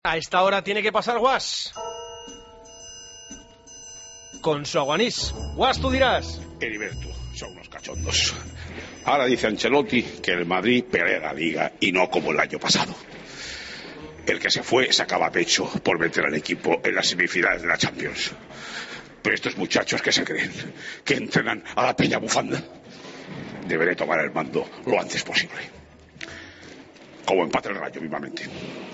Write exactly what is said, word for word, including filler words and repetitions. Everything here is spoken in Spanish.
A esta hora tiene que pasar Guas con su aguanís. Guas, tú dirás. Heriberto, son unos cachondos. Ahora dice Ancelotti que el Madrid pelea la Liga y no como el año pasado. El que se fue sacaba pecho por meter al equipo en las semifinales de la Champions. Pero estos muchachos que se creen, que entrenan a la peña bufanda, deberé tomar el mando lo antes posible. Como empate el Rayo, vivamente.